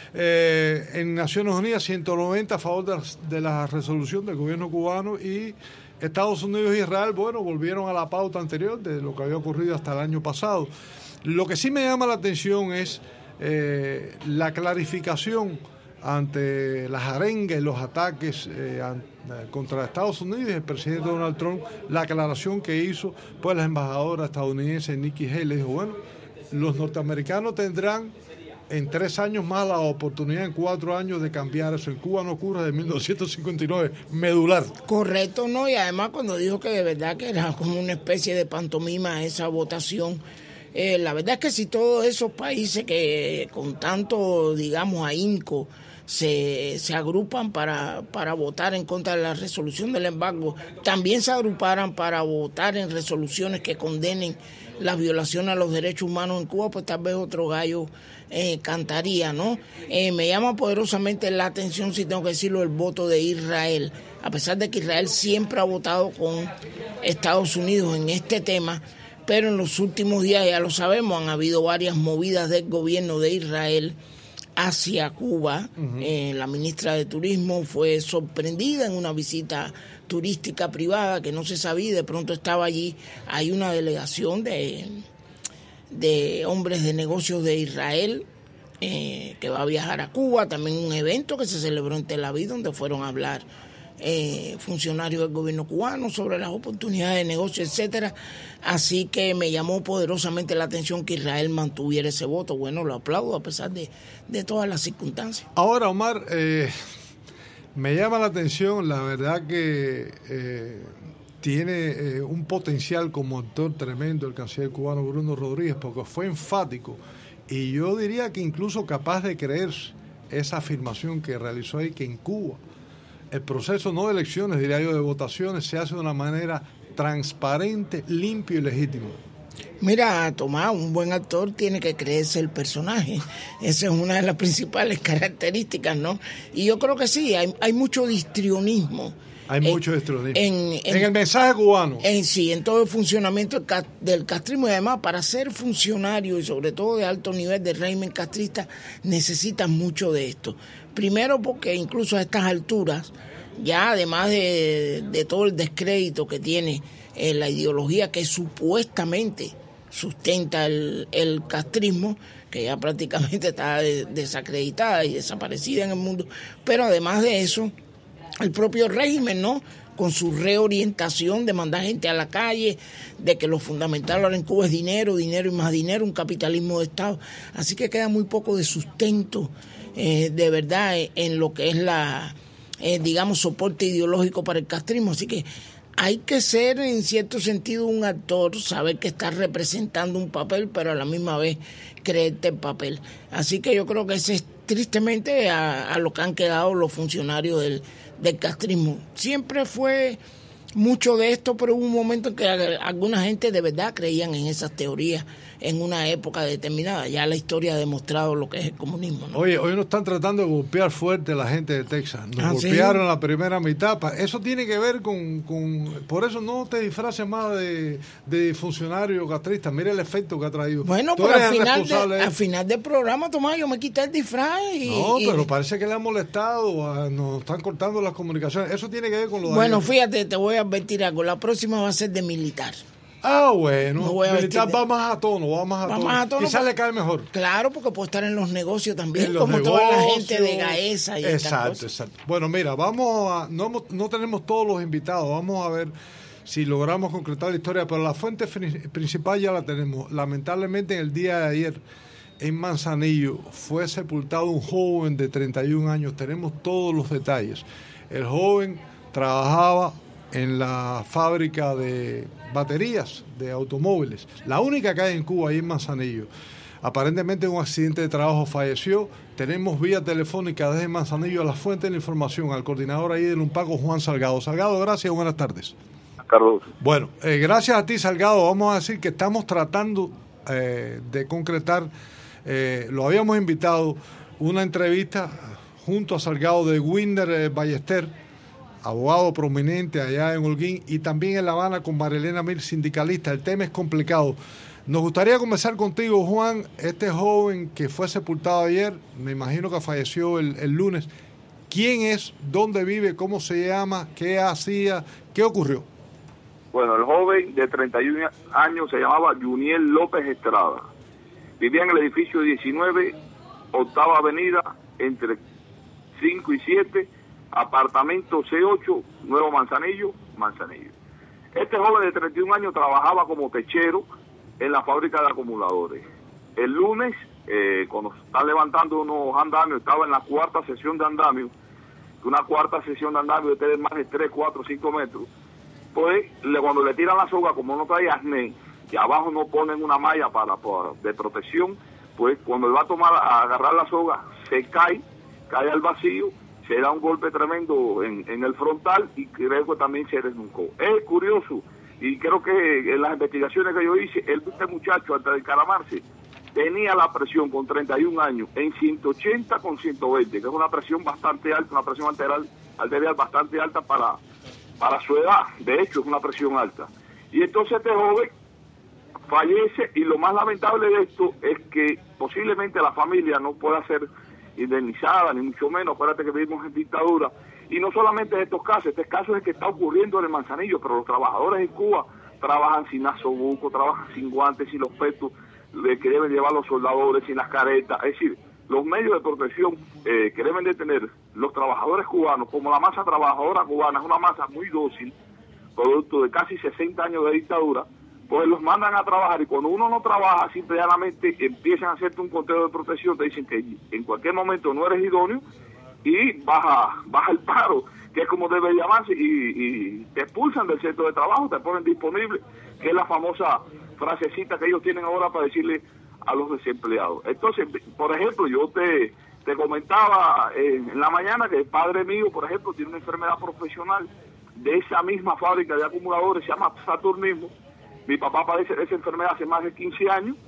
Eh, en Naciones Unidas, ciento noventa a favor de la, de la resolución del gobierno cubano, y Estados Unidos e Israel, bueno, volvieron a la pauta anterior de lo que había ocurrido hasta el año pasado. Lo que sí me llama la atención es eh, la clarificación ante las arengas y los ataques eh, contra Estados Unidos y el presidente Donald Trump, la aclaración que hizo pues la embajadora estadounidense Nikki Haley. Dijo, bueno, los norteamericanos tendrán en tres años más la oportunidad, en cuatro años, de cambiar eso. En Cuba no ocurre desde mil novecientos cincuenta y nueve, medular. Correcto, ¿no? Y además cuando dijo que de verdad que era como una especie de pantomima esa votación, eh, la verdad es que si todos esos países que con tanto, digamos, ahínco Se, se agrupan para, para votar en contra de la resolución del embargo, también se agruparan para votar en resoluciones que condenen la violación a los derechos humanos en Cuba, pues tal vez otro gallo eh, cantaría, ¿no? Eh, me llama poderosamente la atención, si tengo que decirlo, el voto de Israel, a pesar de que Israel siempre ha votado con Estados Unidos en este tema, pero en los últimos días, ya lo sabemos, han habido varias movidas del gobierno de Israel hacia Cuba. Uh-huh. Eh, la ministra de Turismo fue sorprendida en una visita turística privada que no se sabía, de pronto estaba allí. Hay una delegación de, de hombres de negocios de Israel eh, que va a viajar a Cuba, también un evento que se celebró en Tel Aviv donde fueron a hablar Eh, funcionarios del gobierno cubano sobre las oportunidades de negocio, etcétera. Así que me llamó poderosamente la atención que Israel mantuviera ese voto. Bueno, lo aplaudo a pesar de, de todas las circunstancias. Ahora, Omar, eh, me llama la atención, la verdad que eh, tiene eh, un potencial como actor tremendo el canciller cubano Bruno Rodríguez, porque fue enfático y yo diría que incluso capaz de creerse esa afirmación que realizó ahí, que en Cuba el proceso no de elecciones, diría yo, de votaciones, se hace de una manera transparente, limpio y legítimo. Mira, Tomás, un buen actor tiene que creerse el personaje. Esa es una de las principales características, ¿no? Y yo creo que sí, hay, hay mucho histrionismo Hay en, mucho extremismo. En, en, en el mensaje cubano. En sí, en todo el funcionamiento del castrismo. Y además, para ser funcionario y sobre todo de alto nivel del régimen castrista, necesitas mucho de esto. Primero porque incluso a estas alturas, ya además de, de todo el descrédito que tiene eh, la ideología que supuestamente sustenta el, el castrismo, que ya prácticamente está de, desacreditada y desaparecida en el mundo, pero además de eso, el propio régimen, ¿no?, con su reorientación de mandar gente a la calle, de que lo fundamental ahora en Cuba es dinero, dinero y más dinero, un capitalismo de Estado. Así que queda muy poco de sustento, eh, de verdad, en lo que es la, eh, digamos, soporte ideológico para el castrismo. Así que hay que ser, en cierto sentido, un actor, saber que está representando un papel, pero a la misma vez creerte el papel. Así que yo creo que ese es tristemente a, a lo que han quedado los funcionarios del, del castrismo. Siempre fue mucho de esto, pero hubo un momento en que alguna gente de verdad creían en esas teorías en una época determinada. Ya la historia ha demostrado lo que es el comunismo, ¿no? Oye, hoy nos están tratando de golpear fuerte la gente de Texas. Nos ¿Ah, golpearon sí? la primera mitad. Eso tiene que ver con, con... Por eso no te disfraces más de, de funcionario castrista. Mira el efecto que ha traído. Bueno, Tú pero eres al el final, responsable de, de al final del programa, Tomás, yo me quité el disfraz y... No, y- pero parece que le han molestado. Nos están cortando las comunicaciones. Eso tiene que ver con lo de Bueno, ayer. fíjate, te voy a advertir algo. La próxima va a ser de militar. Ah, bueno. Me voy a Militar vestir de- va más a tono, va más a Va tono. más a tono Quizás por- le cae mejor. Claro, porque puede estar en los negocios también, En los como toda la negocios. gente de Gaesa y estas Exacto, cosas. exacto. Bueno, mira, vamos a, no, hemos- no tenemos todos los invitados, vamos a ver si logramos concretar la historia, pero la fuente fri- principal ya la tenemos. Lamentablemente en el día de ayer en Manzanillo fue sepultado un joven de treinta y un años, tenemos todos los detalles. El joven trabajaba en la fábrica de baterías de automóviles, la única que hay en Cuba, ahí en Manzanillo. Aparentemente en un accidente de trabajo falleció. Tenemos vía telefónica desde Manzanillo a la fuente de la información, al coordinador ahí del Unpaco, Juan Salgado. Salgado, gracias, buenas tardes. Carlos. Bueno, eh, gracias a ti, Salgado. Vamos a decir que estamos tratando eh, de concretar, eh, lo habíamos invitado, una entrevista junto a Salgado de Winder eh, Ballester, abogado prominente allá en Holguín, y también en La Habana con Marilena Mir, sindicalista. El tema es complicado. Nos gustaría comenzar contigo, Juan, este joven que fue sepultado ayer, me imagino que falleció el, el lunes. ¿Quién es? ¿Dónde vive? ¿Cómo se llama? ¿Qué hacía? ¿Qué ocurrió? Bueno, el joven de treinta y un años se llamaba Juniel López Estrada. Vivía en el edificio diecinueve, octava avenida, entre cinco y siete, apartamento C ocho, Nuevo Manzanillo, Manzanillo. Este joven de treinta y un años trabajaba como techero en la fábrica de acumuladores. El lunes, eh, cuando están levantando unos andamios, estaba en la cuarta sesión de andamio, una cuarta sesión de andamio de tener más de tres, cuatro, cinco metros. Pues le, cuando le tiran la soga, como no trae acné, que abajo no ponen una malla para, para de protección, pues cuando él va a tomar a agarrar la soga, se cae, cae al vacío, se da un golpe tremendo en, en el frontal y creo que también se desnucó. Es curioso, y creo que en las investigaciones que yo hice, el este muchacho, antes de encaramarse, tenía la presión con treinta y un años en ciento ochenta con ciento veinte, que es una presión bastante alta, una presión arterial, arterial bastante alta para, para su edad. De hecho, es una presión alta. Y entonces este joven fallece, y lo más lamentable de esto es que posiblemente la familia no pueda ser indemnizada, ni mucho menos. Acuérdate que vivimos en dictadura. Y no solamente estos casos, este caso es que está ocurriendo en el Manzanillo, pero los trabajadores en Cuba trabajan sin azobuco, trabajan sin guantes, sin los petos que deben llevar los soldadores, sin las caretas. Es decir, los medios de protección eh, que deben de tener los trabajadores cubanos, como la masa trabajadora cubana es una masa muy dócil, producto de casi sesenta años de dictadura, pues los mandan a trabajar, y cuando uno no trabaja, simplemente empiezan a hacerte un conteo de protección, te dicen que en cualquier momento no eres idóneo y baja, baja el paro, que es como debe llamarse, y, y te expulsan del centro de trabajo, te ponen disponible, que es la famosa frasecita que ellos tienen ahora para decirle a los desempleados. Entonces, por ejemplo, yo te, te comentaba en, en la mañana que el padre mío, por ejemplo, tiene una enfermedad profesional de esa misma fábrica de acumuladores, se llama saturnismo. Mi papá padece de esa enfermedad hace más de quince años,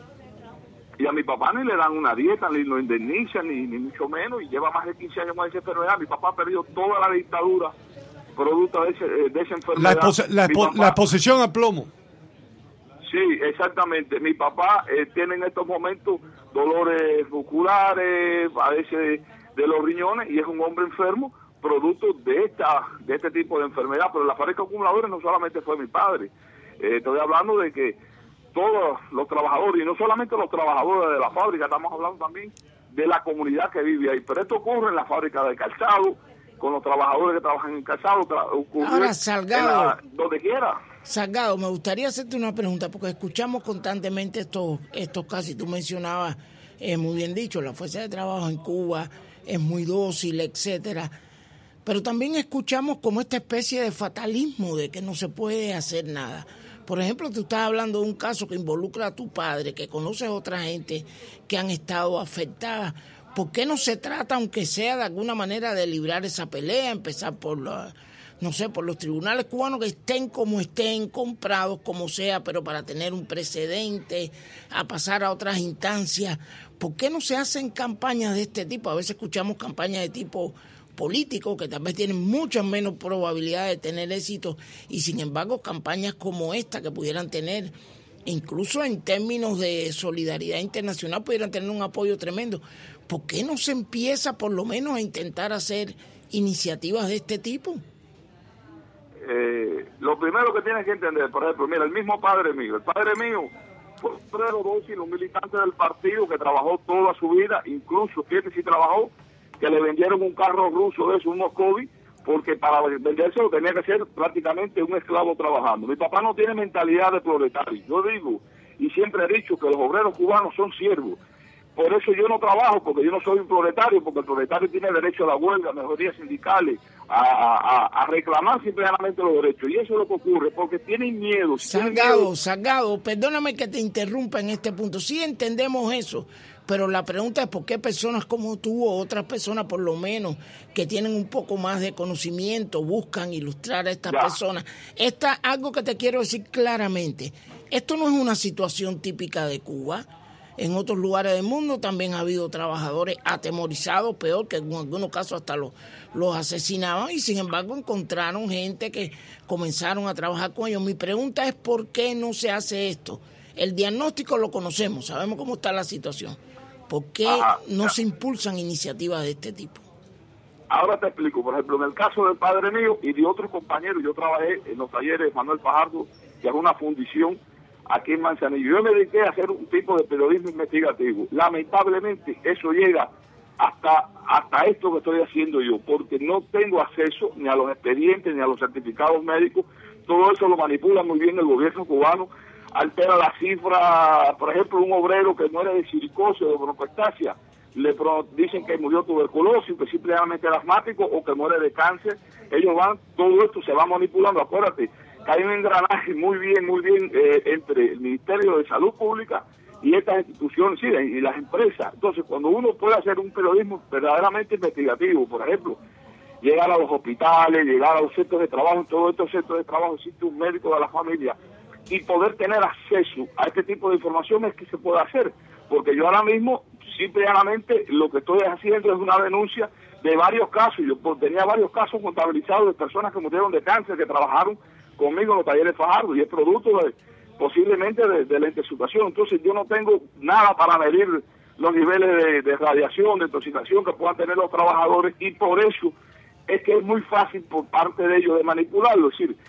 y a mi papá ni le dan una dieta, ni lo indemnizan, ni, ni mucho menos, y lleva más de quince años con esa enfermedad. Mi papá ha perdido toda la dictadura producto de, ese, de esa enfermedad. La, expos la, expo papá, la exposición al plomo. Sí, exactamente. Mi papá eh, tiene en estos momentos dolores musculares, padece de, de los riñones y es un hombre enfermo producto de esta de este tipo de enfermedad. Pero la fábrica de acumuladores no solamente fue mi padre. Eh, estoy hablando de que todos los trabajadores, y no solamente los trabajadores de la fábrica, estamos hablando también de la comunidad que vive ahí. Pero esto ocurre en la fábrica de calzado, con los trabajadores que trabajan en calzado, ocurre Ahora, Salgado, en la, donde quiera. Salgado, me gustaría hacerte una pregunta, porque escuchamos constantemente estos, estos casos, y tú mencionabas, eh, muy bien dicho, la fuerza de trabajo en Cuba es muy dócil, etcétera. Pero también escuchamos como esta especie de fatalismo de que no se puede hacer nada. Por ejemplo, tú estás hablando de un caso que involucra a tu padre, que conoces a otra gente que han estado afectadas. ¿Por qué no se trata, aunque sea de alguna manera, de librar esa pelea, empezar por, la, no sé, por los tribunales cubanos que estén como estén, comprados como sea, pero para tener un precedente, a pasar a otras instancias? ¿Por qué no se hacen campañas de este tipo? A veces escuchamos campañas de tipo políticos que tal vez tienen muchas menos probabilidades de tener éxito, y sin embargo campañas como esta que pudieran tener, incluso en términos de solidaridad internacional, pudieran tener un apoyo tremendo. ¿Por qué no se empieza por lo menos a intentar hacer iniciativas de este tipo? Eh, lo primero que tienes que entender, por ejemplo, mira, el mismo padre mío, el padre mío fue obrero dócil, un militante del partido que trabajó toda su vida, incluso, fíjate si trabajó, que le vendieron un carro ruso de eso, un Moscovy, porque para vendérselo tenía que ser prácticamente un esclavo trabajando. Mi papá no tiene mentalidad de proletario. Yo digo, y siempre he dicho, que los obreros cubanos son siervos. Por eso yo no trabajo, porque yo no soy un proletario, porque el proletario tiene derecho a la huelga, a mejorías sindicales, a, a, a reclamar simplemente los derechos. Y eso es lo que ocurre, porque tienen miedo. Si Salgado, miedo... Salgado, perdóname que te interrumpa en este punto. Sí entendemos eso, pero la pregunta es por qué personas como tú o otras personas, por lo menos, que tienen un poco más de conocimiento, buscan ilustrar a estas ya. personas. Esta, algo que te quiero decir claramente, esto no es una situación típica de Cuba. En otros lugares del mundo también ha habido trabajadores atemorizados, peor que en algunos casos hasta los, los asesinaban, y sin embargo encontraron gente que comenzaron a trabajar con ellos. Mi pregunta es ¿por qué no se hace esto? El diagnóstico lo conocemos, sabemos cómo está la situación. ¿Por qué Ajá, no ya. se impulsan iniciativas de este tipo? Ahora te explico. Por ejemplo, en el caso del padre mío y de otros compañeros, yo trabajé en los talleres de Manuel Fajardo, que es una fundición aquí en Manzanillo. Yo me dediqué a hacer un tipo de periodismo investigativo. Lamentablemente eso llega hasta hasta esto que estoy haciendo yo, porque no tengo acceso ni a los expedientes ni a los certificados médicos. Todo eso lo manipula muy bien el gobierno cubano, altera la cifra. Por ejemplo, un obrero que muere de silicosis o de broncoectasia, le pro, dicen que murió tuberculosis, que simplemente era asmático o que muere de cáncer. Ellos van, todo esto se va manipulando. Acuérdate, hay un engranaje muy bien, muy bien eh, entre el Ministerio de Salud Pública y estas instituciones, sí, y las empresas. Entonces, cuando uno puede hacer un periodismo verdaderamente investigativo, por ejemplo, llegar a los hospitales, llegar a los centros de trabajo, en todos estos centros de trabajo existe un médico de la familia, y poder tener acceso a este tipo de información es que se puede hacer. Porque yo ahora mismo, simplemente, lo que estoy haciendo es una denuncia de varios casos. Yo tenía varios casos contabilizados de personas que murieron de cáncer, que trabajaron conmigo en los talleres Fajardo, y es producto de, posiblemente de, de la intoxicación. Entonces yo no tengo nada para medir los niveles de, de radiación, de intoxicación que puedan tener los trabajadores, y por eso es que es muy fácil por parte de ellos de manipularlo. Es decir,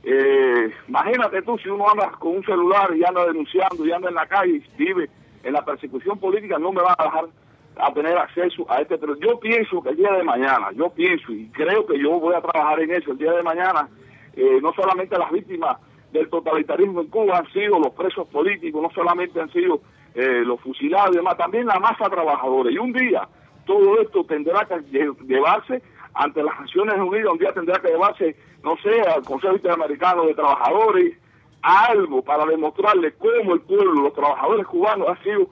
eh, imagínate tú, si uno anda con un celular y anda denunciando y anda en la calle y vive en la persecución política, no me van a dejar a tener acceso a este. Pero yo pienso que el día de mañana, yo pienso y creo que yo voy a trabajar en eso, el día de mañana, Eh, no solamente las víctimas del totalitarismo en Cuba han sido los presos políticos, no solamente han sido eh, los fusilados y demás, también la masa trabajadora. Y un día todo esto tendrá que llevarse ante las Naciones Unidas, un día tendrá que llevarse, no sé, al Consejo Interamericano de Trabajadores, algo para demostrarle cómo el pueblo, los trabajadores cubanos, han sido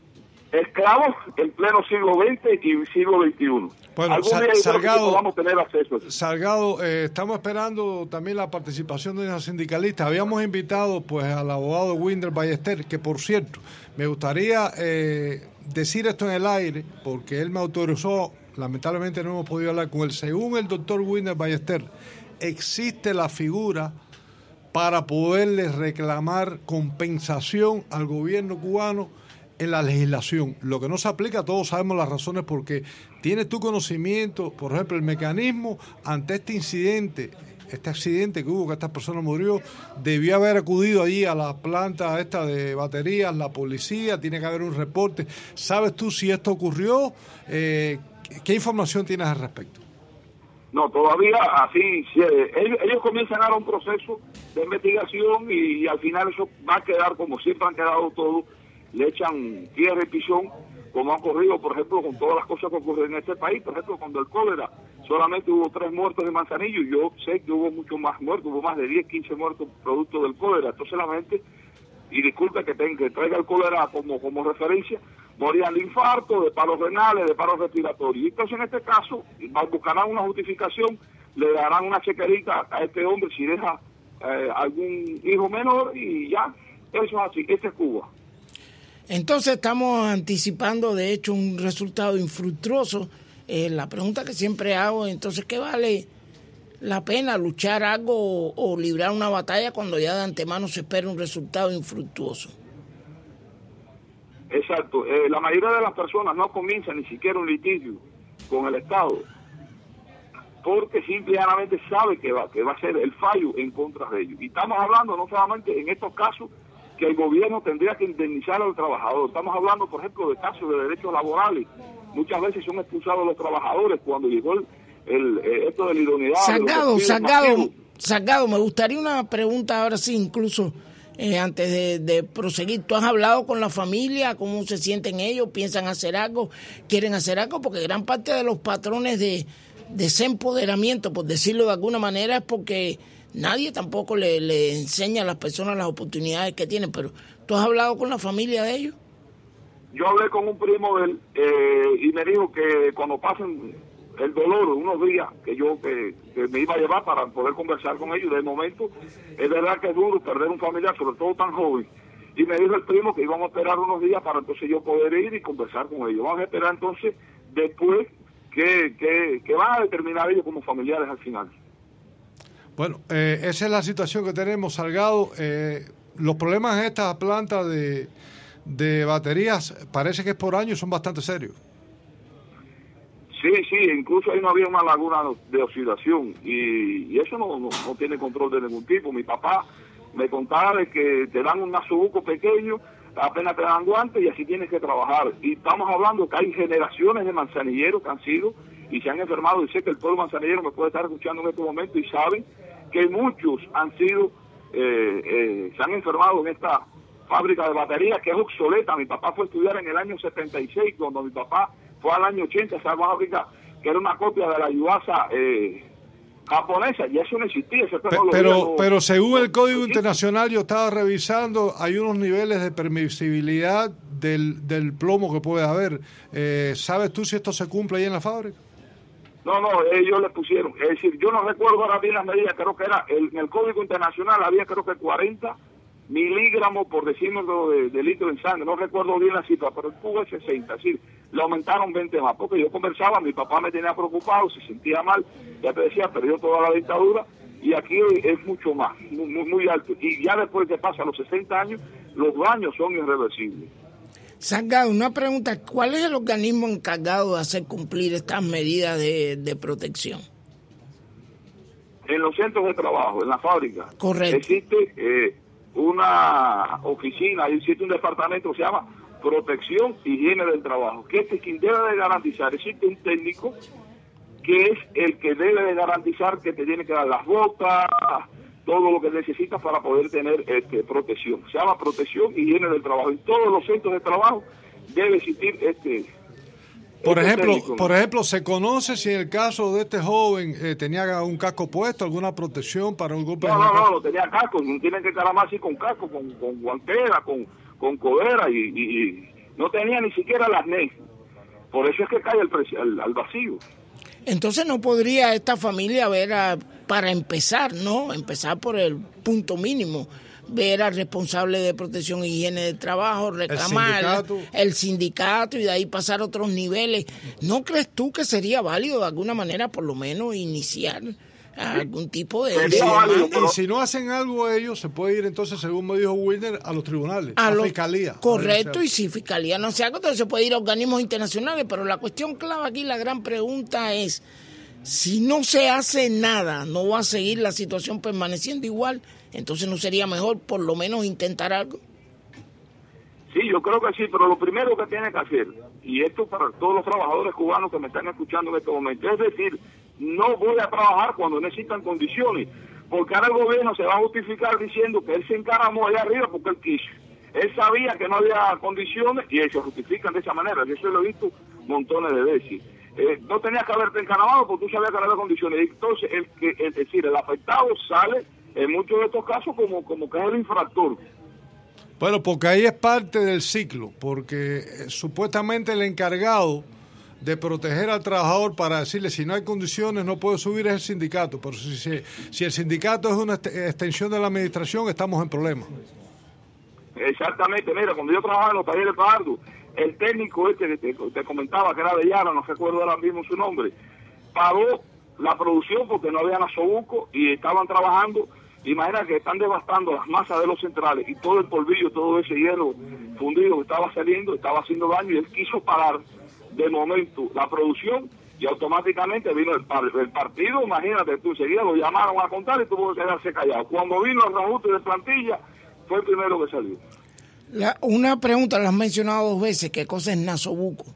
esclavos en pleno siglo veinte y siglo veintiuno. Bueno, Algún Sal, día Salgado, vamos a tener acceso. Salgado, eh, estamos esperando también la participación de los sindicalistas. Habíamos invitado pues al abogado Winder Ballester, que por cierto, me gustaría eh, decir esto en el aire, porque él me autorizó, lamentablemente no hemos podido hablar con él. Según el doctor Winder Ballester, existe la figura para poderle reclamar compensación al gobierno cubano en la legislación. Lo que no se aplica, todos sabemos las razones porque tienes tu conocimiento, por ejemplo, el mecanismo ante este incidente, este accidente que hubo, que esta persona murió, debió haber acudido allí a la planta esta de baterías, la policía, tiene que haber un reporte. ¿Sabes tú si esto ocurrió? Eh, ¿Qué información tienes al respecto? No, todavía así, sí, ellos, ellos comienzan ahora un proceso de investigación y, y al final eso va a quedar como siempre han quedado todos, le echan tierra y pisón, como ha ocurrido, por ejemplo, con todas las cosas que ocurren en este país. Por ejemplo, cuando el cólera solamente hubo tres muertos de Manzanillo, yo sé que hubo mucho más muertos, hubo más de diez, quince muertos producto del cólera. Entonces la gente, y disculpe que, tenga, que traiga el cólera como, como referencia, morían de infarto, de paros renales, de paros respiratorios. Entonces en este caso buscarán una justificación, le darán una chequerita a este hombre si deja eh, algún hijo menor y ya, eso es así, este es Cuba. Entonces estamos anticipando de hecho un resultado infructuoso. Eh, la pregunta que siempre hago, entonces, ¿qué vale la pena luchar algo o, o librar una batalla cuando ya de antemano se espera un resultado infructuoso? Exacto. Eh, la mayoría de las personas no comienzan ni siquiera un litigio con el Estado porque simplemente sabe que va, que va a ser el fallo en contra de ellos. Y estamos hablando no solamente en estos casos que el gobierno tendría que indemnizar al trabajador. Estamos hablando, por ejemplo, de casos de derechos laborales. Muchas veces son expulsados los trabajadores cuando llegó el, el, eh, esto de la idoneidad. Salgado, Salgado, Salgado, me gustaría una pregunta ahora sí, incluso eh, antes de, de proseguir. ¿Tú has hablado con la familia? ¿Cómo se sienten ellos? ¿Piensan hacer algo? ¿Quieren hacer algo? Porque gran parte de los patrones de desempoderamiento, por decirlo de alguna manera, es porque nadie tampoco le, le enseña a las personas las oportunidades que tienen. Pero ¿tú has hablado con la familia de ellos? Yo hablé con un primo de él eh, y me dijo que cuando pasen el dolor, unos días que yo que, que me iba a llevar para poder conversar con ellos. De momento, es verdad que es duro perder un familiar, sobre todo tan joven. Y me dijo el primo que íbamos a esperar unos días para entonces yo poder ir y conversar con ellos. Vamos a esperar entonces después que, que, que van a determinar ellos como familiares al final. Bueno, eh, esa es la situación que tenemos, Salgado. Eh, los problemas en esta planta de... de baterías, parece que es por año, son bastante serios. Sí, sí, incluso ahí no había una laguna de oxidación y, y eso no, no, no tiene control de ningún tipo. Mi papá me contaba de que te dan un nasobuco pequeño, apenas te dan guantes y así tienes que trabajar. Y estamos hablando que hay generaciones de manzanilleros que han sido y se han enfermado, y sé que el pueblo manzanillero me puede estar escuchando en este momento y saben que muchos han sido, eh, eh, se han enfermado en esta fábrica de baterías que es obsoleta. Mi papá fue a estudiar en el año setenta y seis, cuando mi papá fue al año ochenta, esa fábrica que era una copia de la Yuasa eh, japonesa, y eso no existía. Esa pero pero, pero según el Código Internacional, yo estaba revisando, hay unos niveles de permisibilidad del, del plomo que puede haber. Eh, ¿Sabes tú si esto se cumple ahí en la fábrica? No, no, ellos le pusieron, es decir, yo no recuerdo ahora bien las medidas, creo que era, el, en el Código Internacional había creo que cuarenta miligramos, por decirlo, de, de litro en sangre, no recuerdo bien la cifra, pero el Cuba es sesenta, es decir, le aumentaron veinte más, porque yo conversaba, mi papá me tenía preocupado, se sentía mal, ya te decía, perdió toda la dictadura, y aquí es mucho más, muy, muy, muy alto, y ya después que pasan los sesenta años, los daños son irreversibles. Salgado, una pregunta, ¿cuál es el organismo encargado de hacer cumplir estas medidas de, de protección? En los centros de trabajo, en la fábrica, correcto, existe eh, una oficina, existe un departamento que se llama Protección y Higiene del Trabajo, que este es quien debe de garantizar. Existe un técnico que es el que debe de garantizar que te tiene que dar las botas, todo lo que necesitas para poder tener este, protección. Se llama Protección y Higiene del Trabajo. En todos los centros de trabajo debe existir este... Por ejemplo, por ejemplo, ¿se conoce si en el caso de este joven eh, tenía un casco puesto, alguna protección para un golpe? No, no, no, no tenía casco, no tienen que calamar así con casco, con, con guantera, con, con codera, y, y, y no tenía ni siquiera las arnés. Por eso es que cae el, el, al vacío. Entonces no podría esta familia ver, a, para empezar, ¿no? Empezar por el punto mínimo, ver al responsable de protección e higiene del trabajo, reclamar el sindicato. el sindicato y de ahí pasar a otros niveles. ¿No crees tú que sería válido de alguna manera por lo menos iniciar algún tipo de... Y si, y si no hacen algo ellos, se puede ir entonces, según me dijo Wilner, a los tribunales, a, a la fiscalía. Correcto, y si fiscalía no se hace, entonces se puede ir a organismos internacionales, pero la cuestión clave aquí, la gran pregunta es, si no se hace nada, no va a seguir la situación permaneciendo igual, entonces no sería mejor por lo menos intentar algo. Sí, yo creo que sí, pero lo primero que tiene que hacer, y esto para todos los trabajadores cubanos que me están escuchando en este momento, es decir, no voy a trabajar cuando necesitan condiciones, porque ahora el gobierno se va a justificar diciendo que él se encaramó allá arriba porque él quiso. Él sabía que no había condiciones y se justifican de esa manera. Yo eso lo he visto montones de veces. Eh, no tenías que haberte encaramado porque tú sabías que no había condiciones. Y entonces, el que, es decir, el afectado sale en muchos de estos casos como, como que es el infractor. Bueno, porque ahí es parte del ciclo, porque eh, supuestamente el encargado de proteger al trabajador para decirle si no hay condiciones no puede subir es el sindicato, pero si, si, si el sindicato es una extensión de la administración estamos en problemas. Exactamente, mira, cuando yo trabajaba en los talleres de Pardo, el técnico este que te, te comentaba que era de Yara, no recuerdo ahora mismo su nombre, paró la producción porque no había nasobuco y estaban trabajando. Imagina que están devastando las masas de los centrales y todo el polvillo, todo ese hierro fundido que estaba saliendo, estaba haciendo daño y él quiso parar de momento la producción y automáticamente vino el, par el partido, imagínate tú, enseguida lo llamaron a contar y tuvo que quedarse callado. Cuando vino el reajuste de plantilla, fue el primero que salió. La, una pregunta, la has mencionado dos veces, ¿qué cosa es nasobuco?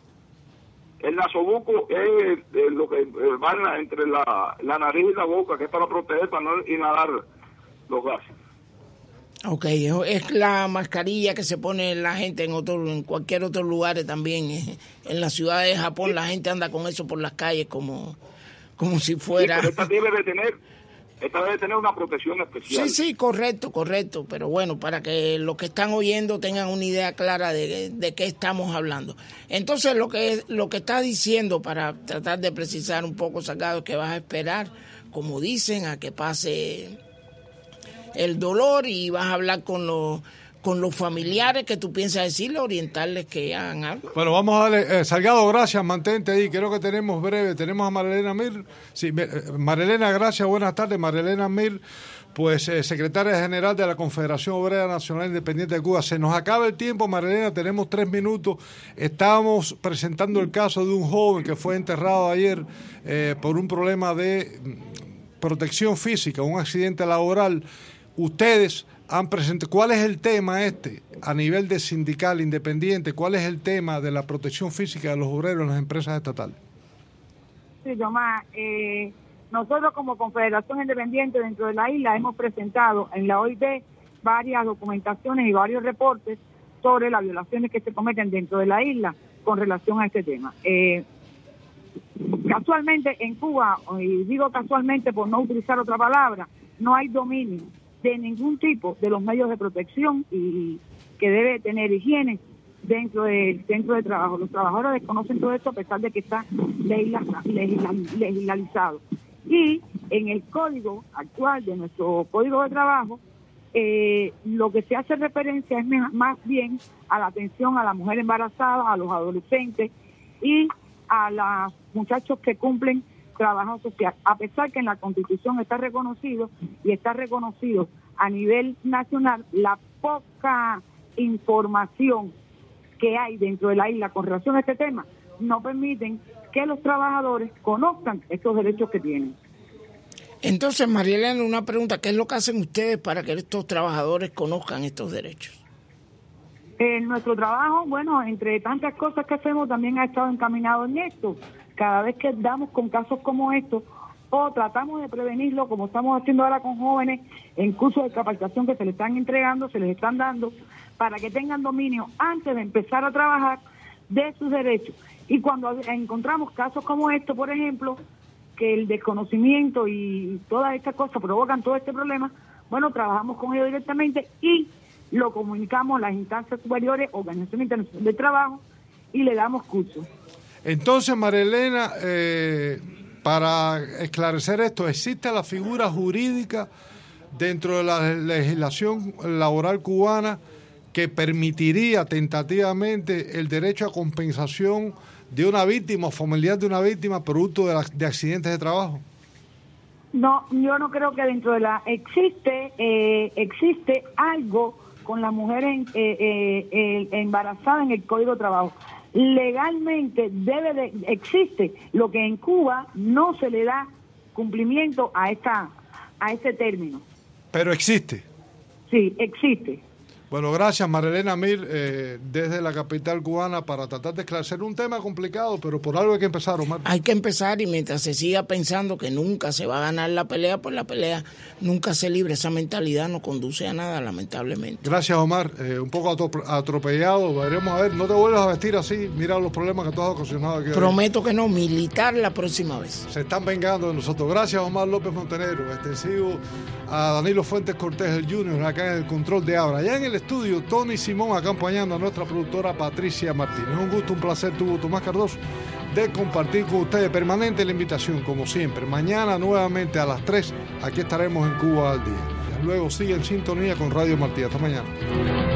El nasobuco es, es lo que va entre la, la nariz y la boca, que es para proteger, para no inhalar los gases. Ok, es la mascarilla que se pone la gente en otro, en cualquier otro lugar también. En la ciudad de Japón la gente anda con eso por las calles como, como si fuera... Sí, pero esta debe de tener, esta debe tener una protección especial. Sí, sí, correcto, correcto. Pero bueno, para que los que están oyendo tengan una idea clara de, de qué estamos hablando. Entonces, lo que, lo que está diciendo, para tratar de precisar un poco, Salgado, es que vas a esperar, como dicen, a que pase el dolor y vas a hablar con los con los familiares que tú piensas decirle, orientarles que hagan algo. Bueno, vamos a darle, eh, Salgado, gracias, mantente ahí, creo que tenemos breve, tenemos a Marilena Mir, sí, eh, Marilena, gracias, buenas tardes, Marilena Mir, pues eh, secretaria general de la Confederación Obrera Nacional Independiente de Cuba. Se nos acaba el tiempo, Marilena, tenemos tres minutos, estábamos presentando el caso de un joven que fue enterrado ayer eh, por un problema de protección física, un accidente laboral. Ustedes han presentado, ¿cuál es el tema este a nivel de sindical independiente? ¿Cuál es el tema de la protección física de los obreros en las empresas estatales? Sí, Tomás, eh, nosotros como Confederación Independiente dentro de la isla hemos presentado en la O I T varias documentaciones y varios reportes sobre las violaciones que se cometen dentro de la isla con relación a este tema. Eh, casualmente en Cuba, y digo casualmente por no utilizar otra palabra, no hay dominio de ningún tipo de los medios de protección y que debe tener higiene dentro del centro de trabajo. Los trabajadores desconocen todo esto a pesar de que está legisla, legisla, legislalizado. Y en el código actual de nuestro código de trabajo, eh, lo que se hace referencia es más bien a la atención a la mujer embarazada, a los adolescentes y a los muchachos que cumplen trabajo social, a pesar que en la Constitución está reconocido y está reconocido a nivel nacional la poca información que hay dentro de la isla con relación a este tema, no permiten que los trabajadores conozcan estos derechos que tienen. Entonces, María Elena, una pregunta, ¿qué es lo que hacen ustedes para que estos trabajadores conozcan estos derechos? En nuestro trabajo, bueno, entre tantas cosas que hacemos, también ha estado encaminado en esto. Cada vez que damos con casos como estos, o tratamos de prevenirlo, como estamos haciendo ahora con jóvenes en cursos de capacitación que se les están entregando, se les están dando, para que tengan dominio antes de empezar a trabajar de sus derechos. Y cuando encontramos casos como estos, por ejemplo, que el desconocimiento y todas estas cosas provocan todo este problema, bueno, trabajamos con ellos directamente y lo comunicamos a las instancias superiores, Organización Internacional del Trabajo, y le damos cursos. Entonces, María Elena, eh, para esclarecer esto, ¿existe la figura jurídica dentro de la legislación laboral cubana que permitiría tentativamente el derecho a compensación de una víctima o familiar de una víctima producto de, la, de accidentes de trabajo? No, yo no creo que dentro de la... Existe, eh, existe algo con las mujeres eh, eh, eh, embarazadas en el Código de Trabajo. Legalmente debe de, existe, lo que en Cuba no se le da cumplimiento a esta a este término. Pero existe. Sí, existe. Bueno, gracias Marilena Mir, eh, desde la capital cubana, para tratar de esclarecer un tema complicado, pero por algo hay que empezar, Omar. Hay que empezar, y mientras se siga pensando que nunca se va a ganar la pelea, pues la pelea nunca se libre. Esa mentalidad no conduce a nada, lamentablemente. Gracias, Omar. Eh, un poco atropellado, veremos a ver, no te vuelvas a vestir así, mira los problemas que tú has ocasionado aquí. Prometo que no, militar la próxima vez. Se están vengando de nosotros. Gracias, Omar López Montenegro. Extensivo a Danilo Fuentes Cortés, el Junior, acá en el control de Abra. Allá en el estudio, Tony Simón acompañando a nuestra productora Patricia Martínez. Un gusto, un placer, tuvo Tomás Cardoso, de compartir con ustedes. Permanente la invitación, como siempre. Mañana nuevamente a las tres, aquí estaremos en Cuba al Día. Luego sigue en sintonía con Radio Martí. Hasta mañana.